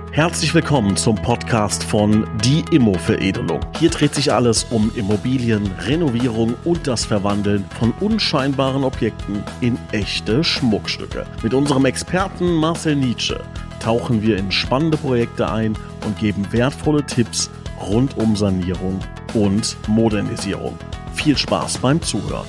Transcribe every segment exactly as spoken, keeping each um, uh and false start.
Herzlich willkommen zum Podcast von Die Immo-Veredelung. Hier dreht sich alles um Immobilien, Renovierung und das Verwandeln von unscheinbaren Objekten in echte Schmuckstücke. Mit unserem Experten Marcel Nitsche tauchen wir in spannende Projekte ein und geben wertvolle Tipps rund um Sanierung und Modernisierung. Viel Spaß beim Zuhören.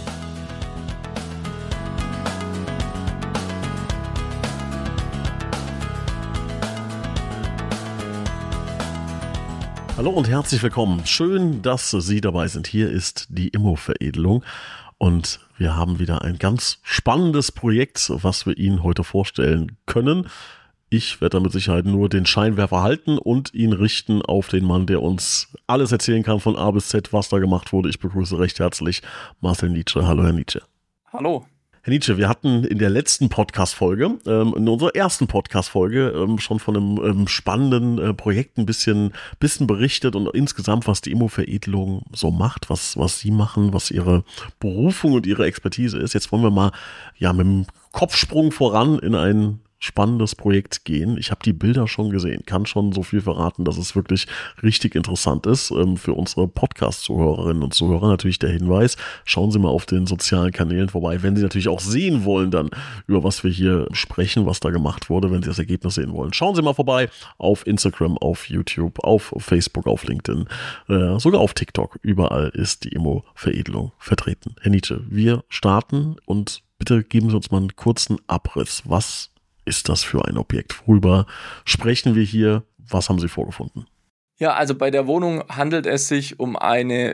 Hallo und herzlich willkommen. Schön, dass Sie dabei sind. Hier ist die Immo-Veredelung und wir haben wieder ein ganz spannendes Projekt, was wir Ihnen heute vorstellen können. Ich werde da mit Sicherheit nur den Scheinwerfer halten und ihn richten auf den Mann, der uns alles erzählen kann von A bis Z, was da gemacht wurde. Ich begrüße recht herzlich Marcel Nitsche. Hallo, Herr Nitsche. Hallo. Herr Nitsche, wir hatten in der letzten Podcast-Folge, ähm, in unserer ersten Podcast-Folge, ähm, schon von einem ähm, spannenden äh, Projekt ein bisschen, bisschen berichtet und insgesamt, was die Immo-Veredelung so macht, was, was Sie machen, was Ihre Berufung und Ihre Expertise ist. Jetzt wollen wir mal ja mit dem Kopfsprung voran in ein spannendes Projekt gehen. Ich habe die Bilder schon gesehen, kann schon so viel verraten, dass es wirklich richtig interessant ist. Ähm, für unsere Podcast-Zuhörerinnen und Zuhörer natürlich der Hinweis, schauen Sie mal auf den sozialen Kanälen vorbei, wenn Sie natürlich auch sehen wollen dann, über was wir hier sprechen, was da gemacht wurde, wenn Sie das Ergebnis sehen wollen. Schauen Sie mal vorbei auf Instagram, auf YouTube, auf Facebook, auf LinkedIn, äh, sogar auf TikTok. Überall ist die Immo-Veredelung vertreten. Herr Nitsche, wir starten und bitte geben Sie uns mal einen kurzen Abriss. Was ist das für ein Objekt? Worüber sprechen wir hier? Was haben Sie vorgefunden? Ja, also bei der Wohnung handelt es sich um eine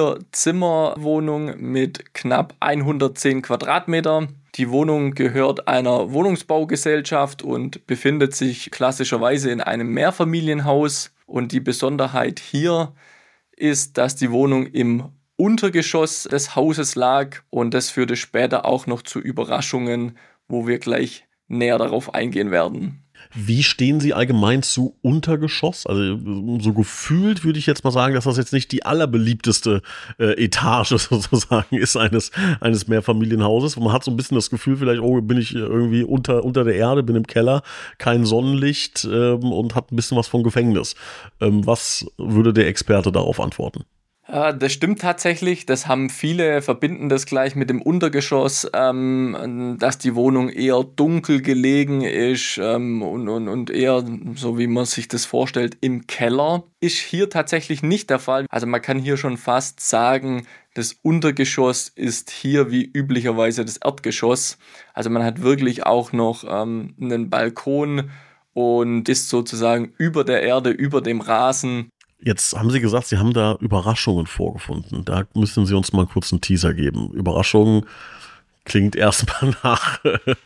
Vier-Zimmer-Wohnung mit knapp hundertzehn Quadratmeter. Die Wohnung gehört einer Wohnungsbaugesellschaft und befindet sich klassischerweise in einem Mehrfamilienhaus. Und die Besonderheit hier ist, dass die Wohnung im Untergeschoss des Hauses lag und das führte später auch noch zu Überraschungen, wo wir gleich näher darauf eingehen werden. Wie stehen Sie allgemein zu Untergeschoss? Also so gefühlt würde ich jetzt mal sagen, dass das jetzt nicht die allerbeliebteste äh, Etage sozusagen ist eines, eines Mehrfamilienhauses. Man hat so ein bisschen das Gefühl vielleicht, oh, bin ich irgendwie unter, unter der Erde, bin im Keller, kein Sonnenlicht ähm, und hat ein bisschen was von Gefängnis. Ähm, was würde der Experte darauf antworten? Ja, das stimmt tatsächlich, das haben viele, verbinden das gleich mit dem Untergeschoss, ähm, dass die Wohnung eher dunkel gelegen ist ähm, und, und, und eher, so wie man sich das vorstellt, im Keller. Ist hier tatsächlich nicht der Fall. Also man kann hier schon fast sagen, das Untergeschoss ist hier wie üblicherweise das Erdgeschoss. Also man hat wirklich auch noch ähm, einen Balkon und ist sozusagen über der Erde, über dem Rasen. Jetzt haben Sie gesagt, Sie haben da Überraschungen vorgefunden. Da müssen Sie uns mal kurz einen Teaser geben. Überraschungen klingt erstmal nach,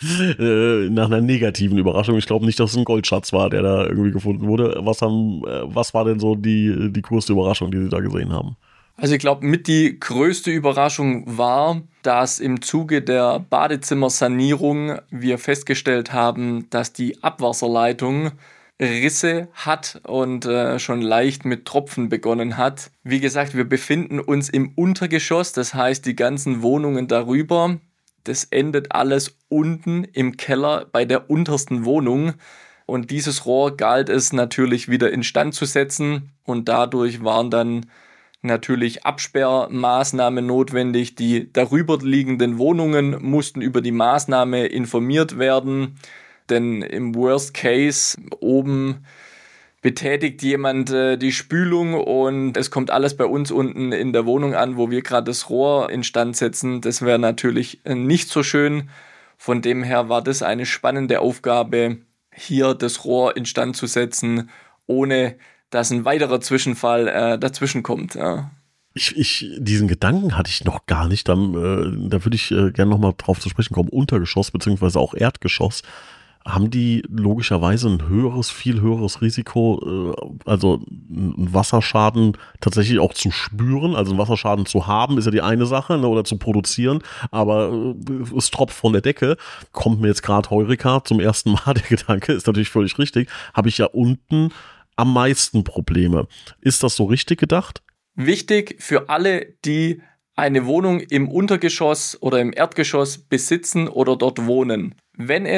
äh, nach einer negativen Überraschung. Ich glaube nicht, dass es ein Goldschatz war, der da irgendwie gefunden wurde. Was haben, äh, was war denn so die, die größte Überraschung, die Sie da gesehen haben? Also ich glaube, mit die größte Überraschung war, dass im Zuge der Badezimmersanierung wir festgestellt haben, dass die Abwasserleitung Risse hat und äh, schon leicht mit Tropfen begonnen hat. Wie gesagt, wir befinden uns im Untergeschoss, das heißt die ganzen Wohnungen darüber. Das endet alles unten im Keller bei der untersten Wohnung. Und dieses Rohr galt es natürlich wieder instand zu setzen und dadurch waren dann natürlich Absperrmaßnahmen notwendig. Die darüber liegenden Wohnungen mussten über die Maßnahme informiert werden. Denn im Worst Case oben betätigt jemand äh, die Spülung und es kommt alles bei uns unten in der Wohnung an, wo wir gerade das Rohr instand setzen. Das wäre natürlich äh, nicht so schön. Von dem her war das eine spannende Aufgabe, hier das Rohr instand zu setzen, ohne dass ein weiterer Zwischenfall äh, dazwischen kommt. Ja. Ich, ich, diesen Gedanken hatte ich noch gar nicht. Dann, äh, da würde ich äh, gerne nochmal drauf zu sprechen kommen. Untergeschoss beziehungsweise auch Erdgeschoss. Haben die logischerweise ein höheres, viel höheres Risiko, äh, also einen Wasserschaden tatsächlich auch zu spüren? Also einen Wasserschaden zu haben, ist ja die eine Sache, ne, oder zu produzieren, aber äh, es tropft von der Decke. Kommt mir jetzt gerade Heureka zum ersten Mal der Gedanke, ist natürlich völlig richtig, habe ich ja unten am meisten Probleme. Ist das so richtig gedacht? Wichtig für alle, die eine Wohnung im Untergeschoss oder im Erdgeschoss besitzen oder dort wohnen. Wenn es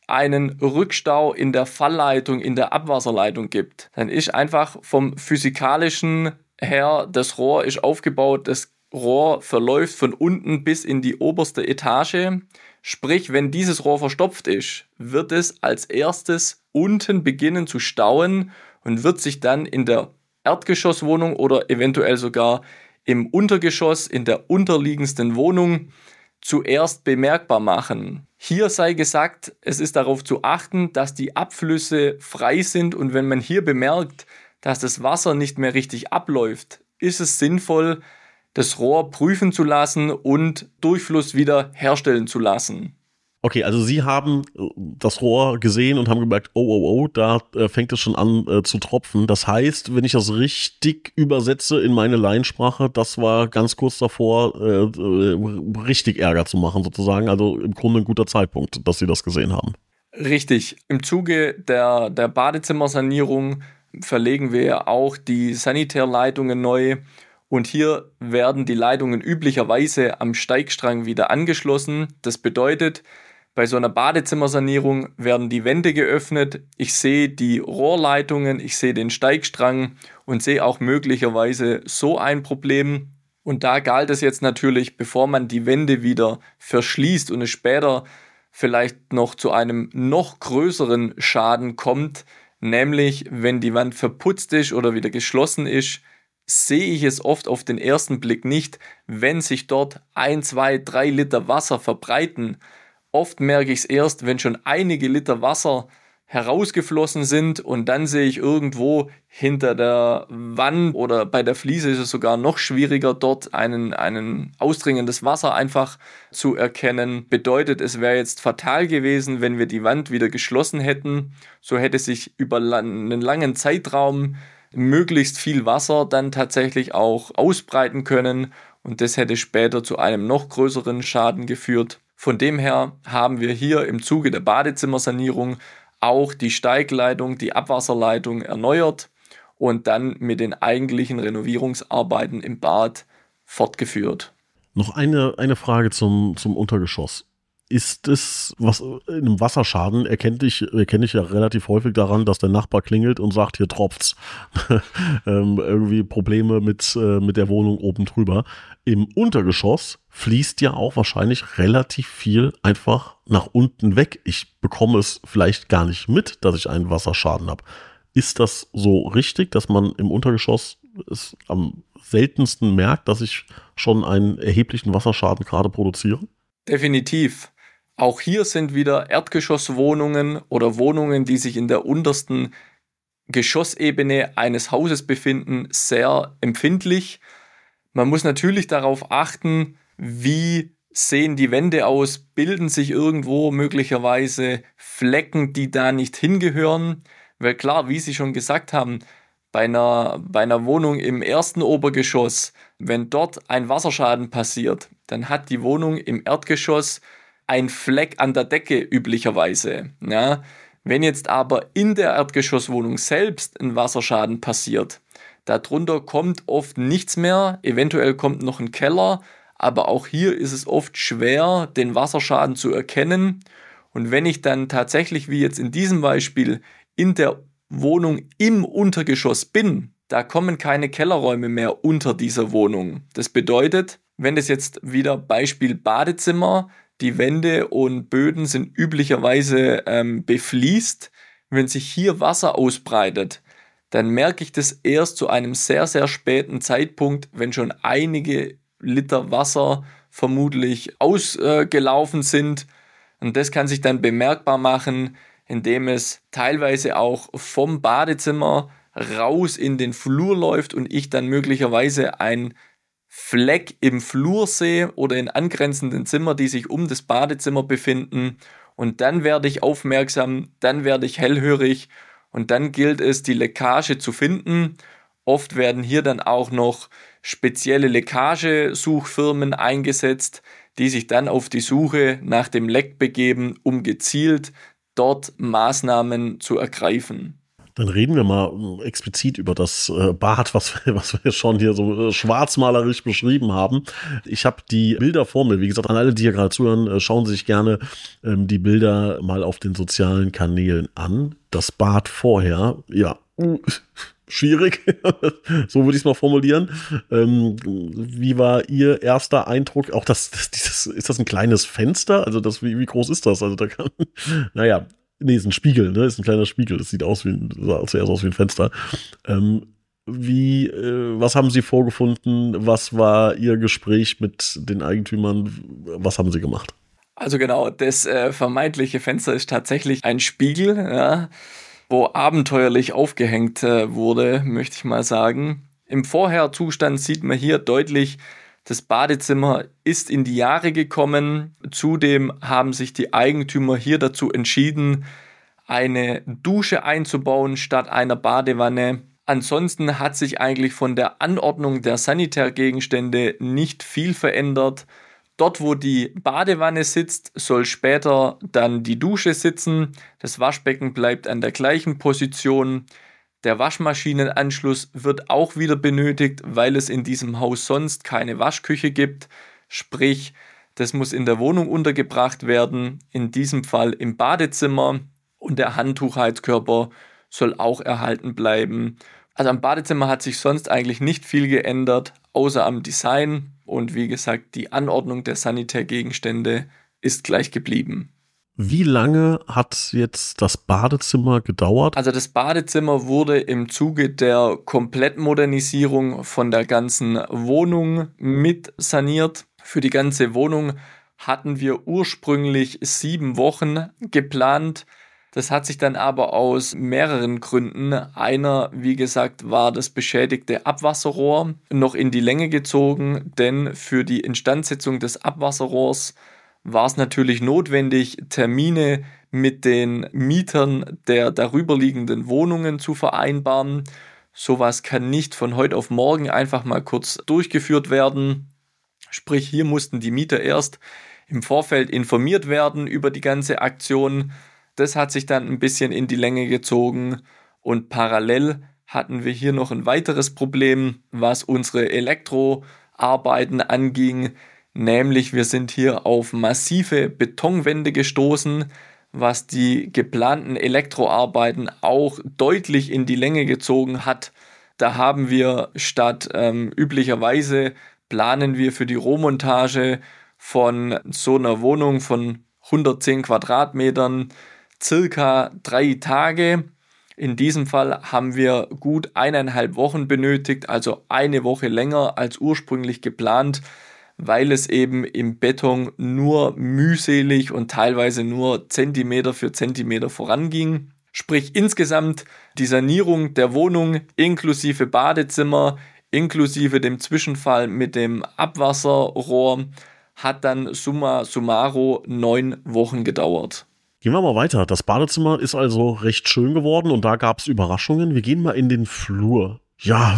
einen Rückstau in der Fallleitung, in der Abwasserleitung gibt, dann ist einfach vom physikalischen her, das Rohr ist aufgebaut, das Rohr verläuft von unten bis in die oberste Etage. Sprich, wenn dieses Rohr verstopft ist, wird es als erstes unten beginnen zu stauen und wird sich dann in der Erdgeschosswohnung oder eventuell sogar im Untergeschoss in der unterliegendsten Wohnung zuerst bemerkbar machen. Hier sei gesagt, es ist darauf zu achten, dass die Abflüsse frei sind, und wenn man hier bemerkt, dass das Wasser nicht mehr richtig abläuft, ist es sinnvoll, das Rohr prüfen zu lassen und Durchfluss wieder herstellen zu lassen. Okay, also Sie haben das Rohr gesehen und haben gemerkt, oh, oh, oh, da äh, fängt es schon an äh, zu tropfen. Das heißt, wenn ich das richtig übersetze in meine Laiensprache, das war ganz kurz davor, äh, äh, richtig Ärger zu machen sozusagen. Also im Grunde ein guter Zeitpunkt, dass Sie das gesehen haben. Richtig. Im Zuge der, der Badezimmersanierung verlegen wir auch die Sanitärleitungen neu. Und hier werden die Leitungen üblicherweise am Steigstrang wieder angeschlossen. Das bedeutet, bei so einer Badezimmersanierung werden die Wände geöffnet. Ich sehe die Rohrleitungen, ich sehe den Steigstrang und sehe auch möglicherweise so ein Problem. Und da galt es jetzt natürlich, bevor man die Wände wieder verschließt und es später vielleicht noch zu einem noch größeren Schaden kommt, nämlich wenn die Wand verputzt ist oder wieder geschlossen ist, sehe ich es oft auf den ersten Blick nicht, wenn sich dort ein, zwei, drei Liter Wasser verbreiten. Oft merke ich es erst, wenn schon einige Liter Wasser herausgeflossen sind, und dann sehe ich irgendwo hinter der Wand oder bei der Fliese ist es sogar noch schwieriger, dort einen, einen ausdringendes Wasser einfach zu erkennen. Bedeutet, es wäre jetzt fatal gewesen, wenn wir die Wand wieder geschlossen hätten. So hätte sich über einen langen Zeitraum möglichst viel Wasser dann tatsächlich auch ausbreiten können, und das hätte später zu einem noch größeren Schaden geführt. Von dem her haben wir hier im Zuge der Badezimmersanierung auch die Steigleitung, die Abwasserleitung erneuert und dann mit den eigentlichen Renovierungsarbeiten im Bad fortgeführt. Noch eine, eine Frage zum, zum Untergeschoss. Ist es, was in einem Wasserschaden erkenne ich, erkenne ich ja relativ häufig daran, dass der Nachbar klingelt und sagt, hier tropft's. ähm, irgendwie Probleme mit, äh, mit der Wohnung oben drüber. Im Untergeschoss fließt ja auch wahrscheinlich relativ viel einfach nach unten weg. Ich bekomme es vielleicht gar nicht mit, dass ich einen Wasserschaden habe. Ist das so richtig, dass man im Untergeschoss es am seltensten merkt, dass ich schon einen erheblichen Wasserschaden gerade produziere? Definitiv. Auch hier sind wieder Erdgeschosswohnungen oder Wohnungen, die sich in der untersten Geschossebene eines Hauses befinden, sehr empfindlich. Man muss natürlich darauf achten, wie sehen die Wände aus, bilden sich irgendwo möglicherweise Flecken, die da nicht hingehören. Weil klar, wie Sie schon gesagt haben, bei einer, bei einer Wohnung im ersten Obergeschoss, wenn dort ein Wasserschaden passiert, dann hat die Wohnung im Erdgeschoss ein Fleck an der Decke üblicherweise. Ja, wenn jetzt aber in der Erdgeschosswohnung selbst ein Wasserschaden passiert, darunter kommt oft nichts mehr, eventuell kommt noch ein Keller, aber auch hier ist es oft schwer, den Wasserschaden zu erkennen. Und wenn ich dann tatsächlich, wie jetzt in diesem Beispiel, in der Wohnung im Untergeschoss bin, da kommen keine Kellerräume mehr unter dieser Wohnung. Das bedeutet, wenn das jetzt wieder Beispiel Badezimmer, die Wände und Böden sind üblicherweise ähm, befließt. Wenn sich hier Wasser ausbreitet, dann merke ich das erst zu einem sehr, sehr späten Zeitpunkt, wenn schon einige Liter Wasser vermutlich ausgelaufen äh, sind. Und das kann sich dann bemerkbar machen, indem es teilweise auch vom Badezimmer raus in den Flur läuft und ich dann möglicherweise ein Fleck im Flur sehe oder in angrenzenden Zimmern, die sich um das Badezimmer befinden, und dann werde ich aufmerksam, dann werde ich hellhörig und dann gilt es, die Leckage zu finden. Oft werden hier dann auch noch spezielle Leckagesuchfirmen eingesetzt, die sich dann auf die Suche nach dem Leck begeben, um gezielt dort Maßnahmen zu ergreifen. Dann reden wir mal explizit über das Bad, was, was wir schon hier so schwarzmalerisch beschrieben haben. Ich habe die Bilder vor mir. Wie gesagt, an alle, die hier gerade zuhören, schauen Sie sich gerne ähm, die Bilder mal auf den sozialen Kanälen an. Das Bad vorher, ja, schwierig, so würde ich es mal formulieren. Ähm, wie war Ihr erster Eindruck? Auch das, das, dieses, ist das ein kleines Fenster? Also das, wie, wie groß ist das? Also da kann, naja, nee, ist ein Spiegel, ne? Ist ein kleiner Spiegel. Das sieht aus wie ein, sah zuerst aus wie ein Fenster. Ähm, wie, äh, was haben Sie vorgefunden? Was war Ihr Gespräch mit den Eigentümern? Was haben Sie gemacht? Also genau, das äh, vermeintliche Fenster ist tatsächlich ein Spiegel, ja, wo abenteuerlich aufgehängt äh, wurde, möchte ich mal sagen. Im Vorherzustand sieht man hier deutlich, das Badezimmer ist in die Jahre gekommen. Zudem haben sich die Eigentümer hier dazu entschieden, eine Dusche einzubauen statt einer Badewanne. Ansonsten hat sich eigentlich von der Anordnung der Sanitärgegenstände nicht viel verändert. Dort, wo die Badewanne sitzt, soll später dann die Dusche sitzen. Das Waschbecken bleibt an der gleichen Position. Der Waschmaschinenanschluss wird auch wieder benötigt, weil es in diesem Haus sonst keine Waschküche gibt. Sprich, das muss in der Wohnung untergebracht werden, in diesem Fall im Badezimmer. Und der Handtuchheizkörper soll auch erhalten bleiben. Also am Badezimmer hat sich sonst eigentlich nicht viel geändert, außer am Design. Und wie gesagt, die Anordnung der Sanitärgegenstände ist gleich geblieben. Wie lange hat jetzt das Badezimmer gedauert? Also das Badezimmer wurde im Zuge der Komplettmodernisierung von der ganzen Wohnung mit saniert. Für die ganze Wohnung hatten wir ursprünglich sieben Wochen geplant. Das hat sich dann aber aus mehreren Gründen, einer, wie gesagt, war das beschädigte Abwasserrohr, noch in die Länge gezogen, denn für die Instandsetzung des Abwasserrohrs war es natürlich notwendig, Termine mit den Mietern der darüberliegenden Wohnungen zu vereinbaren. Sowas kann nicht von heute auf morgen einfach mal kurz durchgeführt werden. Sprich, hier mussten die Mieter erst im Vorfeld informiert werden über die ganze Aktion. Das hat sich dann ein bisschen in die Länge gezogen und parallel hatten wir hier noch ein weiteres Problem, was unsere Elektroarbeiten anging, nämlich wir sind hier auf massive Betonwände gestoßen, was die geplanten Elektroarbeiten auch deutlich in die Länge gezogen hat. Da haben wir statt ähm, üblicherweise planen wir für die Rohmontage von so einer Wohnung von hundertzehn Quadratmetern circa drei Tage. In diesem Fall haben wir gut eineinhalb Wochen benötigt, also eine Woche länger als ursprünglich geplant, weil es eben im Beton nur mühselig und teilweise nur Zentimeter für Zentimeter voranging. Sprich insgesamt die Sanierung der Wohnung inklusive Badezimmer, inklusive dem Zwischenfall mit dem Abwasserrohr hat dann summa summarum neun Wochen gedauert. Gehen wir mal weiter. Das Badezimmer ist also recht schön geworden und da gab es Überraschungen. Wir gehen mal in den Flur. Ja,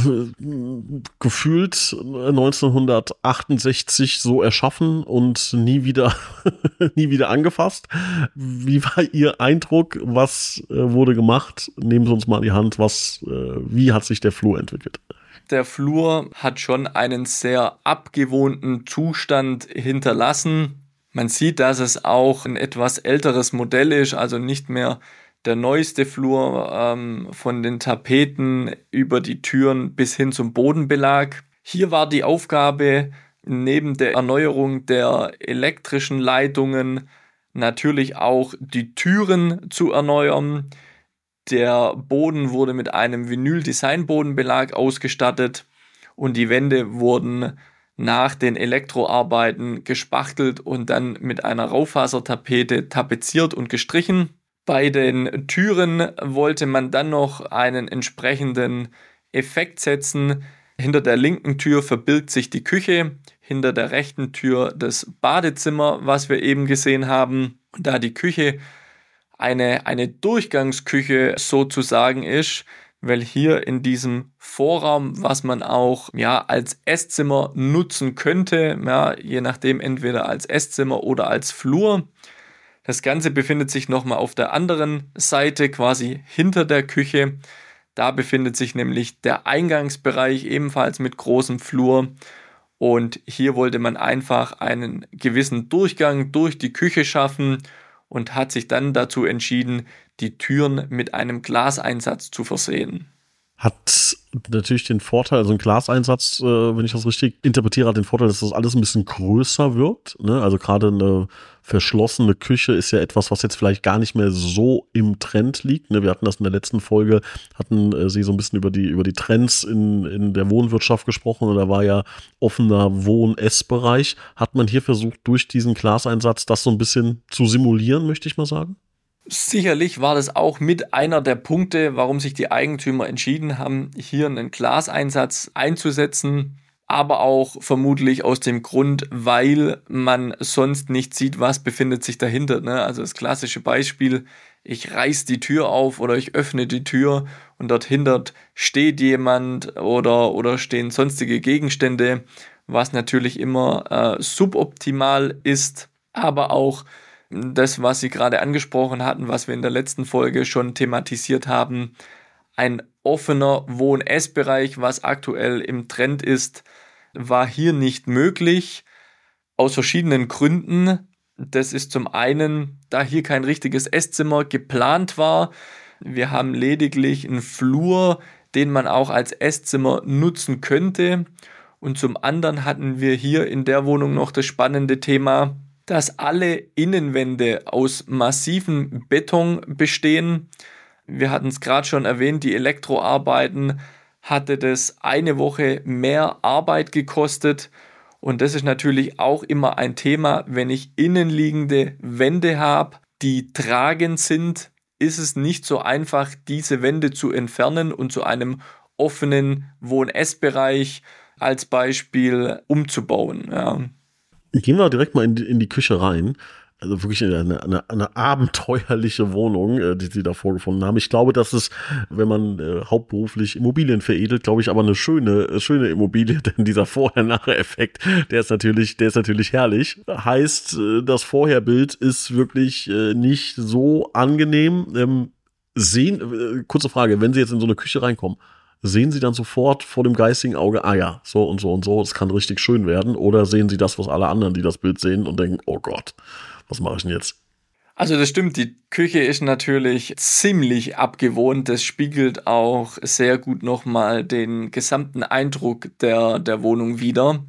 gefühlt neunzehnhundertachtundsechzig so erschaffen und nie wieder, nie wieder angefasst. Wie war Ihr Eindruck? Was äh, wurde gemacht? Nehmen Sie uns mal in die Hand. Was, äh, wie hat sich der Flur entwickelt? Der Flur hat schon einen sehr abgewohnten Zustand hinterlassen. Man sieht, dass es auch ein etwas älteres Modell ist, also nicht mehr der neueste Flur, ähm, von den Tapeten über die Türen bis hin zum Bodenbelag. Hier war die Aufgabe, neben der Erneuerung der elektrischen Leitungen natürlich auch die Türen zu erneuern. Der Boden wurde mit einem Vinyl-Design-Bodenbelag ausgestattet und die Wände wurden nach den Elektroarbeiten gespachtelt und dann mit einer Raufasertapete tapeziert und gestrichen. Bei den Türen wollte man dann noch einen entsprechenden Effekt setzen. Hinter der linken Tür verbirgt sich die Küche, hinter der rechten Tür das Badezimmer, was wir eben gesehen haben. Und da die Küche eine, eine Durchgangsküche sozusagen ist, weil hier in diesem Vorraum, was man auch ja, als Esszimmer nutzen könnte, ja, je nachdem entweder als Esszimmer oder als Flur, Das Ganze befindet sich nochmal auf der anderen Seite, quasi hinter der Küche. Da befindet sich nämlich der Eingangsbereich, ebenfalls mit großem Flur. Und hier wollte man einfach einen gewissen Durchgang durch die Küche schaffen und hat sich dann dazu entschieden, die Türen mit einem Glaseinsatz zu versehen. Hat natürlich den Vorteil, also ein Glaseinsatz, äh, wenn ich das richtig interpretiere, hat den Vorteil, dass das alles ein bisschen größer wirkt. Ne? Also gerade eine verschlossene Küche ist ja etwas, was jetzt vielleicht gar nicht mehr so im Trend liegt. Ne? Wir hatten das in der letzten Folge, hatten äh, sie so ein bisschen über die, über die Trends in, in der Wohnwirtschaft gesprochen und da war ja offener Wohn-Ess-Bereich. Hat man hier versucht, durch diesen Glaseinsatz das so ein bisschen zu simulieren, möchte ich mal sagen? Sicherlich war das auch mit einer der Punkte, warum sich die Eigentümer entschieden haben, hier einen Glaseinsatz einzusetzen, aber auch vermutlich aus dem Grund, weil man sonst nicht sieht, was befindet sich dahinter. Ne? Also das klassische Beispiel, ich reiß die Tür auf oder ich öffne die Tür und dort hinter steht jemand oder, oder stehen sonstige Gegenstände, was natürlich immer äh, suboptimal ist, aber auch das, was Sie gerade angesprochen hatten, was wir in der letzten Folge schon thematisiert haben, ein offener Wohn-Ess-Bereich, was aktuell im Trend ist, war hier nicht möglich, aus verschiedenen Gründen. Das ist zum einen, da hier kein richtiges Esszimmer geplant war. Wir haben lediglich einen Flur, den man auch als Esszimmer nutzen könnte. Und zum anderen hatten wir hier in der Wohnung noch das spannende Thema, dass alle Innenwände aus massivem Beton bestehen. Wir hatten es gerade schon erwähnt, die Elektroarbeiten hatte das eine Woche mehr Arbeit gekostet. Und das ist natürlich auch immer ein Thema, wenn ich innenliegende Wände habe, die tragend sind, ist es nicht so einfach, diese Wände zu entfernen und zu einem offenen Wohn-Ess-Bereich als Beispiel umzubauen. Ja. Gehen wir direkt mal in die, in die Küche rein. Also wirklich eine, eine, eine abenteuerliche Wohnung, äh, die sie da vorgefunden haben. Ich glaube, dass es, wenn man äh, hauptberuflich Immobilien veredelt, glaube ich, aber eine schöne, schöne Immobilie, denn dieser Vorher-Nachher-Effekt, der ist natürlich, der ist natürlich herrlich. Heißt, äh, das Vorherbild ist wirklich äh, nicht so angenehm. Ähm, sehen, äh, kurze Frage, wenn Sie jetzt in so eine Küche reinkommen, sehen Sie dann sofort vor dem geistigen Auge, ah ja, so und so und so, es kann richtig schön werden? Oder sehen Sie das, was alle anderen, die das Bild sehen und denken, oh Gott, was mache ich denn jetzt? Also das stimmt, die Küche ist natürlich ziemlich abgewohnt. Das spiegelt auch sehr gut nochmal den gesamten Eindruck der, der Wohnung wider.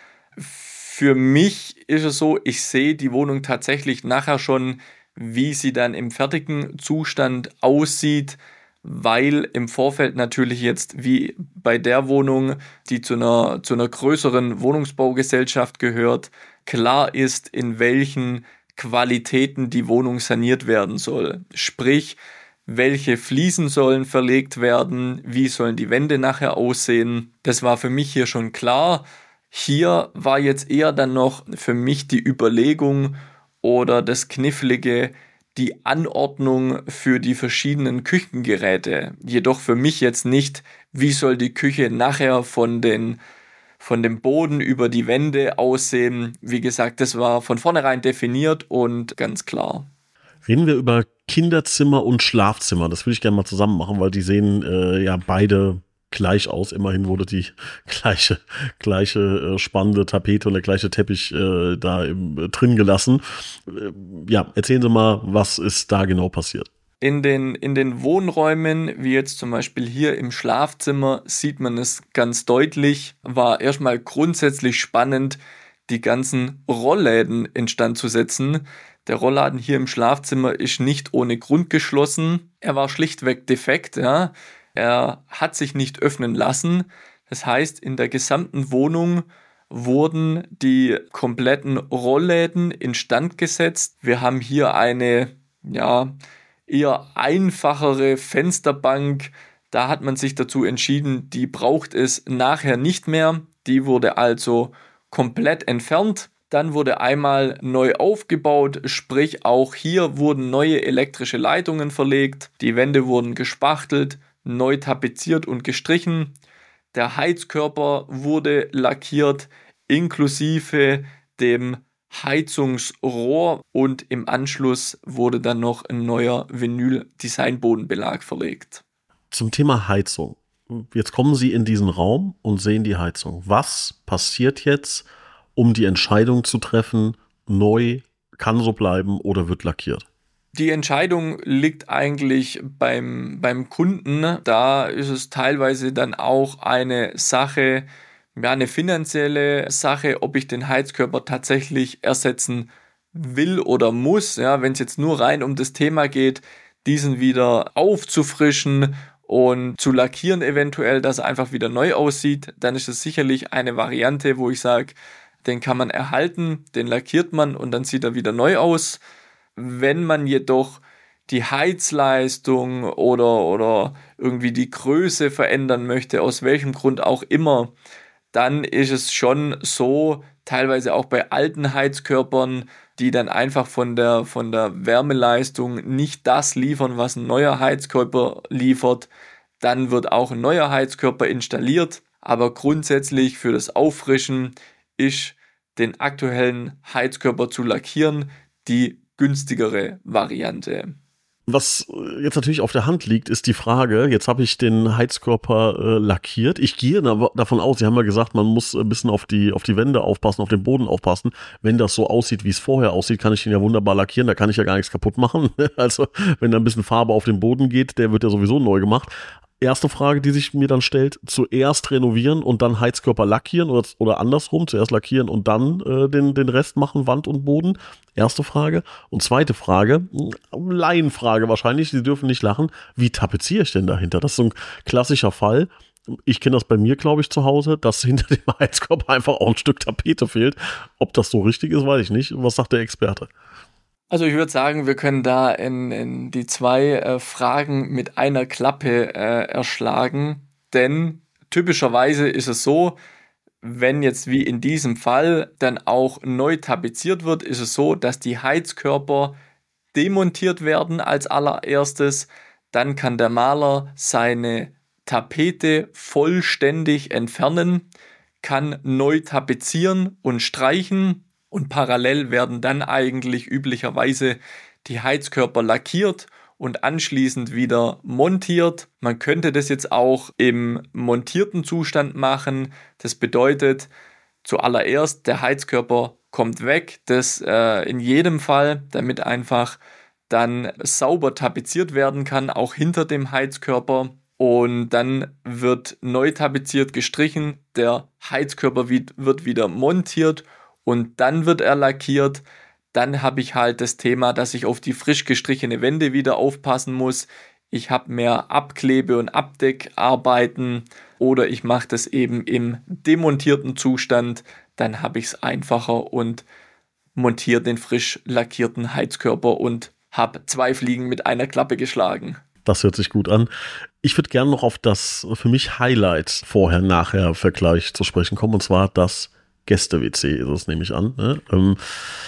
Für mich ist es so, ich sehe die Wohnung tatsächlich nachher schon, wie sie dann im fertigen Zustand aussieht, weil im Vorfeld natürlich jetzt wie bei der Wohnung, die zu einer, zu einer größeren Wohnungsbaugesellschaft gehört, klar ist, in welchen Qualitäten die Wohnung saniert werden soll. Sprich, welche Fliesen sollen verlegt werden, wie sollen die Wände nachher aussehen. Das war für mich hier schon klar. Hier war jetzt eher dann noch für mich die Überlegung oder das Knifflige, die Anordnung für die verschiedenen Küchengeräte. Jedoch für mich jetzt nicht, wie soll die Küche nachher von den von dem Boden über die Wände aussehen. Wie gesagt, das war von vornherein definiert und ganz klar. Reden wir über Kinderzimmer und Schlafzimmer. Das würde ich gerne mal zusammen machen, weil die sehen äh, ja beide gleich aus. Immerhin wurde die gleiche, gleiche äh, spannende Tapete und der gleiche Teppich äh, da im, äh, drin gelassen. Äh, ja, erzählen Sie mal, was ist da genau passiert? In den, in den Wohnräumen, wie jetzt zum Beispiel hier im Schlafzimmer, sieht man es ganz deutlich, war erstmal grundsätzlich spannend, die ganzen Rollläden instand zu setzen. Der Rollladen hier im Schlafzimmer ist nicht ohne Grund geschlossen. Er war schlichtweg defekt, ja. Er hat sich nicht öffnen lassen. Das heißt, in der gesamten Wohnung wurden die kompletten Rollläden instand gesetzt. Wir haben hier eine, ja, eher einfachere Fensterbank. Da hat man sich dazu entschieden, die braucht es nachher nicht mehr. Die wurde also komplett entfernt. Dann wurde einmal neu aufgebaut, sprich auch hier wurden neue elektrische Leitungen verlegt. Die Wände wurden gespachtelt, neu tapeziert und gestrichen. Der Heizkörper wurde lackiert, inklusive dem Heizungsrohr und im Anschluss wurde dann noch ein neuer Vinyl-Designbodenbelag verlegt. Zum Thema Heizung. Jetzt kommen Sie in diesen Raum und sehen die Heizung. Was passiert jetzt, um die Entscheidung zu treffen, neu, kann so bleiben oder wird lackiert? Die Entscheidung liegt eigentlich beim, beim Kunden. Da ist es teilweise dann auch eine Sache, ja, eine finanzielle Sache, ob ich den Heizkörper tatsächlich ersetzen will oder muss. Ja, wenn es jetzt nur rein um das Thema geht, diesen wieder aufzufrischen und zu lackieren eventuell, dass er einfach wieder neu aussieht, dann ist es sicherlich eine Variante, wo ich sage, den kann man erhalten, den lackiert man und dann sieht er wieder neu aus. Wenn man jedoch die Heizleistung oder, oder irgendwie die Größe verändern möchte, aus welchem Grund auch immer, dann ist es schon so, teilweise auch bei alten Heizkörpern, die dann einfach von der, von der Wärmeleistung nicht das liefern, was ein neuer Heizkörper liefert, dann wird auch ein neuer Heizkörper installiert. Aber grundsätzlich für das Auffrischen ist den aktuellen Heizkörper zu lackieren die günstigere Variante. Was jetzt natürlich auf der Hand liegt, ist die Frage, jetzt habe ich den Heizkörper äh, lackiert. Ich gehe davon aus, Sie haben ja gesagt, man muss ein bisschen auf die, auf die Wände aufpassen, auf den Boden aufpassen. Wenn das so aussieht, wie es vorher aussieht, kann ich den ja wunderbar lackieren, da kann ich ja gar nichts kaputt machen. Also wenn da ein bisschen Farbe auf den Boden geht, der wird ja sowieso neu gemacht. Erste Frage, die sich mir dann stellt, zuerst renovieren und dann Heizkörper lackieren oder, oder andersrum, zuerst lackieren und dann äh, den, den Rest machen, Wand und Boden. Erste Frage. Und zweite Frage, Laienfrage wahrscheinlich, Sie dürfen nicht lachen, wie tapeziere ich denn dahinter? Das ist so ein klassischer Fall. Ich kenne das bei mir, glaube ich, zu Hause, dass hinter dem Heizkörper einfach auch ein Stück Tapete fehlt. Ob das so richtig ist, weiß ich nicht. Was sagt der Experte? Also ich würde sagen, wir können da in, in die zwei äh, Fragen mit einer Klappe äh, erschlagen, denn typischerweise ist es so, wenn jetzt wie in diesem Fall dann auch neu tapeziert wird, ist es so, dass die Heizkörper demontiert werden als allererstes, dann kann der Maler seine Tapete vollständig entfernen, kann neu tapezieren und streichen. Und parallel werden dann eigentlich üblicherweise die Heizkörper lackiert und anschließend wieder montiert. Man könnte das jetzt auch im montierten Zustand machen. Das bedeutet, zuallererst der Heizkörper kommt weg. Das äh, in jedem Fall, damit einfach dann sauber tapeziert werden kann, auch hinter dem Heizkörper. Und dann wird neu tapeziert, gestrichen. Der Heizkörper wird wieder montiert. Und dann wird er lackiert, dann habe ich halt das Thema, dass ich auf die frisch gestrichene Wände wieder aufpassen muss. Ich habe mehr Abklebe- und Abdeckarbeiten oder ich mache das eben im demontierten Zustand. Dann habe ich es einfacher und montiere den frisch lackierten Heizkörper und habe zwei Fliegen mit einer Klappe geschlagen. Das hört sich gut an. Ich würde gerne noch auf das für mich Highlight Vorher-Nachher-Vergleich zu sprechen kommen, und zwar das Gäste-W C ist es, nehme ich an. Ne? Ähm,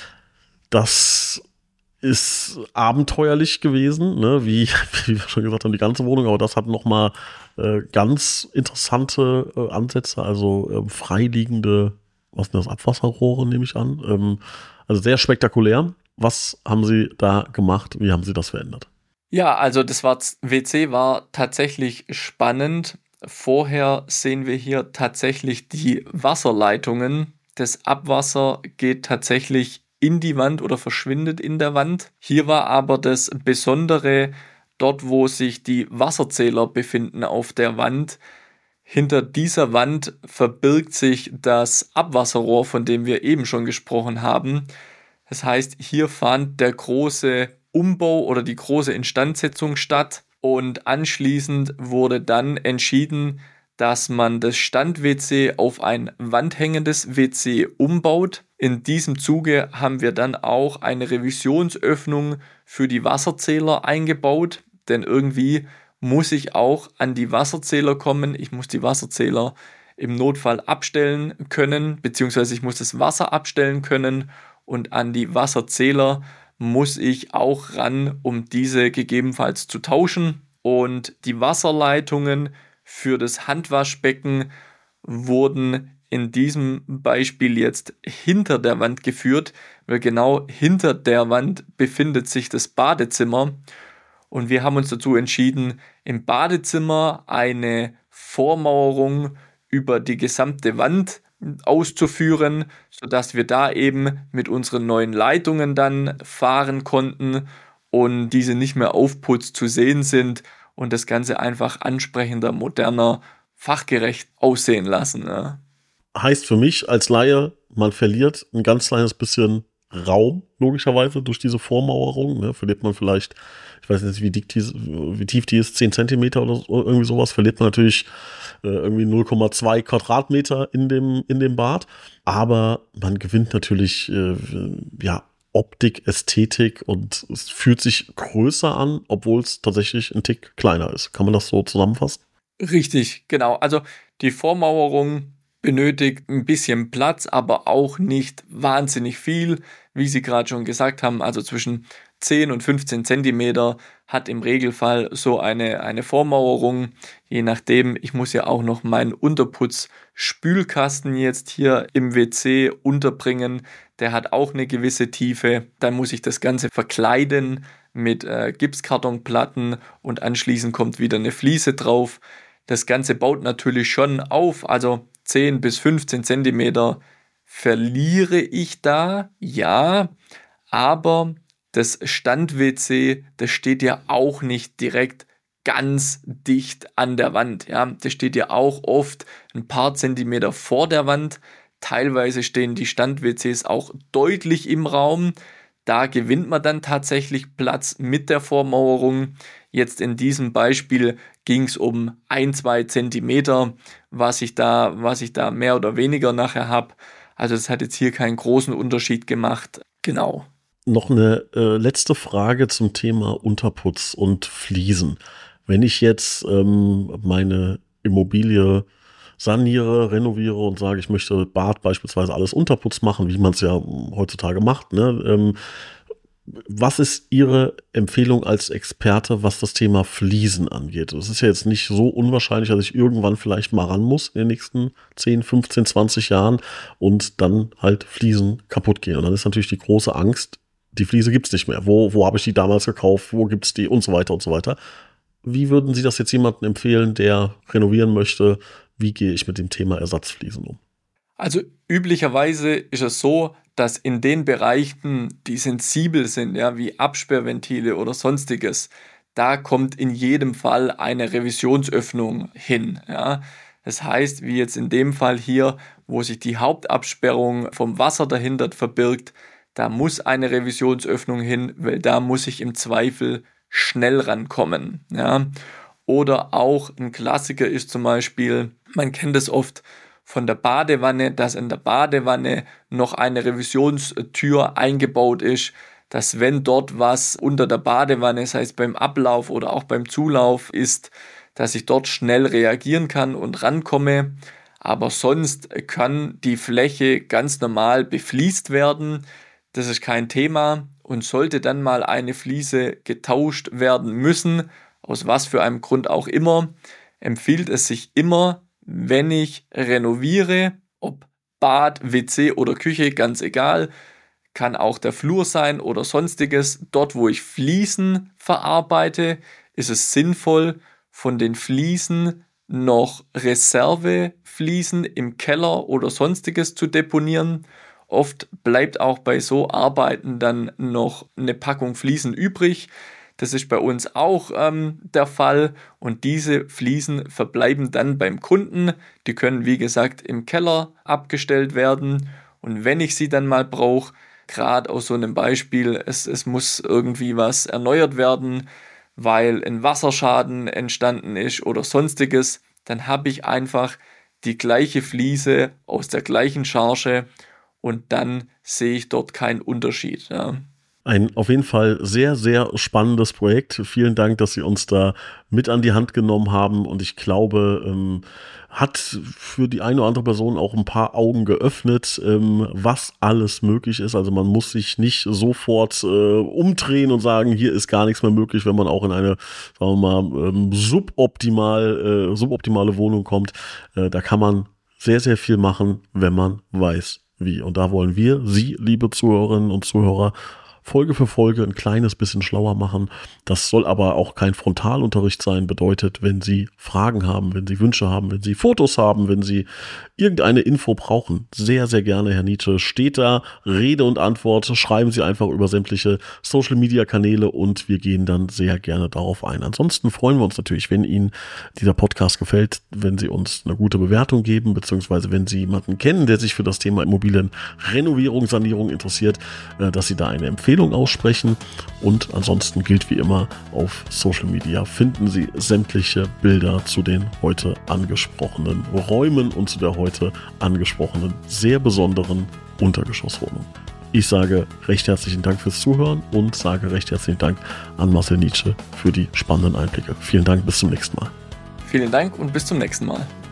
das ist abenteuerlich gewesen, ne? wie, wie wir schon gesagt haben, die ganze Wohnung, aber das hat nochmal äh, ganz interessante äh, Ansätze, also äh, freiliegende, was sind das, Abwasserrohre, nehme ich an. Ähm, also sehr spektakulär. Was haben Sie da gemacht? Wie haben Sie das verändert? Ja, also das war, W C war tatsächlich spannend. Vorher sehen wir hier tatsächlich die Wasserleitungen. Das Abwasser geht tatsächlich in die Wand oder verschwindet in der Wand. Hier war aber das Besondere, dort wo sich die Wasserzähler befinden auf der Wand. Hinter dieser Wand verbirgt sich das Abwasserrohr, von dem wir eben schon gesprochen haben. Das heißt, hier fand der große Umbau oder die große Instandsetzung statt. Und anschließend wurde dann entschieden, dass man das Stand-W C auf ein wandhängendes W C umbaut. In diesem Zuge haben wir dann auch eine Revisionsöffnung für die Wasserzähler eingebaut, denn irgendwie muss ich auch an die Wasserzähler kommen. Ich muss die Wasserzähler im Notfall abstellen können, beziehungsweise ich muss das Wasser abstellen können und an die Wasserzähler muss ich auch ran, um diese gegebenenfalls zu tauschen. Und die Wasserleitungen für das Handwaschbecken wurden in diesem Beispiel jetzt hinter der Wand geführt, weil genau hinter der Wand befindet sich das Badezimmer. Und wir haben uns dazu entschieden, im Badezimmer eine Vormauerung über die gesamte Wand auszuführen, sodass wir da eben mit unseren neuen Leitungen dann fahren konnten und diese nicht mehr aufputzt zu sehen sind und das Ganze einfach ansprechender, moderner, fachgerecht aussehen lassen. Ja. Heißt für mich als Laie, man verliert ein ganz kleines bisschen Raum, logischerweise, durch diese Vormauerung. Ne, verliert man vielleicht, ich weiß nicht, wie, dick die, wie tief die ist, zehn Zentimeter oder so, irgendwie sowas, verliert man natürlich äh, irgendwie null Komma zwei Quadratmeter in dem, in dem Bad. Aber man gewinnt natürlich, äh, ja, Optik, Ästhetik und es fühlt sich größer an, obwohl es tatsächlich ein Tick kleiner ist. Kann man das so zusammenfassen? Richtig, genau. Also die Vormauerung benötigt ein bisschen Platz, aber auch nicht wahnsinnig viel, wie Sie gerade schon gesagt haben. Also zwischen zehn und fünfzehn Zentimeter hat im Regelfall so eine, eine Vormauerung. Je nachdem, ich muss ja auch noch meinen Unterputz-Spülkasten jetzt hier im W C unterbringen. Der hat auch eine gewisse Tiefe. Dann muss ich das Ganze verkleiden mit äh, Gipskartonplatten und anschließend kommt wieder eine Fliese drauf. Das Ganze baut natürlich schon auf, also zehn bis fünfzehn Zentimeter verliere ich da, ja, aber das Stand-W C, das steht ja auch nicht direkt ganz dicht an der Wand, ja, das steht ja auch oft ein paar Zentimeter vor der Wand, teilweise stehen die Stand-W Cs auch deutlich im Raum, da gewinnt man dann tatsächlich Platz mit der Vormauerung. Jetzt in diesem Beispiel ging es um ein, zwei Zentimeter, was ich da, was ich da mehr oder weniger nachher habe. Also es hat jetzt hier keinen großen Unterschied gemacht. Genau. Noch eine äh, letzte Frage zum Thema Unterputz und Fliesen. Wenn ich jetzt ähm, meine Immobilie saniere, renoviere und sage, ich möchte Bad beispielsweise alles Unterputz machen, wie man es ja heutzutage macht, ne? Ähm, was ist Ihre Empfehlung als Experte, was das Thema Fliesen angeht? Es ist ja jetzt nicht so unwahrscheinlich, dass ich irgendwann vielleicht mal ran muss in den nächsten zehn, fünfzehn, zwanzig Jahren und dann halt Fliesen kaputt gehen. Und dann ist natürlich die große Angst, die Fliese gibt's nicht mehr. Wo, wo habe ich die damals gekauft? Wo gibt's die? Und so weiter und so weiter. Wie würden Sie das jetzt jemandem empfehlen, der renovieren möchte? Wie gehe ich mit dem Thema Ersatzfliesen um? Also üblicherweise ist es so, dass in den Bereichen, die sensibel sind, ja, wie Absperrventile oder sonstiges, da kommt in jedem Fall eine Revisionsöffnung hin. Ja. Das heißt, wie jetzt in dem Fall hier, wo sich die Hauptabsperrung vom Wasser dahinter verbirgt, da muss eine Revisionsöffnung hin, weil da muss ich im Zweifel schnell rankommen. Ja. Oder auch ein Klassiker ist zum Beispiel, man kennt es oft von der Badewanne, dass in der Badewanne noch eine Revisionstür eingebaut ist, dass wenn dort was unter der Badewanne, sei es beim Ablauf oder auch beim Zulauf ist, dass ich dort schnell reagieren kann und rankomme. Aber sonst kann die Fläche ganz normal befliest werden. Das ist kein Thema. Und sollte dann mal eine Fliese getauscht werden müssen, aus was für einem Grund auch immer, empfiehlt es sich immer, wenn ich renoviere, ob Bad, W C oder Küche, ganz egal, kann auch der Flur sein oder sonstiges, dort wo ich Fliesen verarbeite, ist es sinnvoll, von den Fliesen noch Reservefliesen im Keller oder sonstiges zu deponieren. Oft bleibt auch bei so Arbeiten dann noch eine Packung Fliesen übrig. Das ist bei uns auch ähm, der Fall und diese Fliesen verbleiben dann beim Kunden. Die können wie gesagt im Keller abgestellt werden und wenn ich sie dann mal brauche, gerade aus so einem Beispiel, es, es muss irgendwie was erneuert werden, weil ein Wasserschaden entstanden ist oder sonstiges, dann habe ich einfach die gleiche Fliese aus der gleichen Charge und dann sehe ich dort keinen Unterschied. Ja. Ein auf jeden Fall sehr, sehr spannendes Projekt. Vielen Dank, dass Sie uns da mit an die Hand genommen haben. Und ich glaube, ähm, hat für die eine oder andere Person auch ein paar Augen geöffnet, ähm, was alles möglich ist. Also man muss sich nicht sofort äh, umdrehen und sagen, hier ist gar nichts mehr möglich, wenn man auch in eine, sagen wir mal, ähm, suboptimal, äh, suboptimale Wohnung kommt. Äh, da kann man sehr, sehr viel machen, wenn man weiß, wie. Und da wollen wir Sie, liebe Zuhörerinnen und Zuhörer, Folge für Folge ein kleines bisschen schlauer machen. Das soll aber auch kein Frontalunterricht sein. Bedeutet, wenn Sie Fragen haben, wenn Sie Wünsche haben, wenn Sie Fotos haben, wenn Sie irgendeine Info brauchen, sehr, sehr gerne, Herr Nitsche, steht da Rede und Antwort. Schreiben Sie einfach über sämtliche Social-Media-Kanäle und wir gehen dann sehr gerne darauf ein. Ansonsten freuen wir uns natürlich, wenn Ihnen dieser Podcast gefällt, wenn Sie uns eine gute Bewertung geben, beziehungsweise wenn Sie jemanden kennen, der sich für das Thema Immobilienrenovierung, Sanierung interessiert, dass Sie da eine Empfehlung aussprechen. Und ansonsten gilt wie immer, auf Social Media finden Sie sämtliche Bilder zu den heute angesprochenen Räumen und zu der heute angesprochenen sehr besonderen Untergeschosswohnung. Ich sage recht herzlichen Dank fürs Zuhören und sage recht herzlichen Dank an Marcel Nitsche für die spannenden Einblicke. Vielen Dank, bis zum nächsten Mal. Vielen Dank und bis zum nächsten Mal.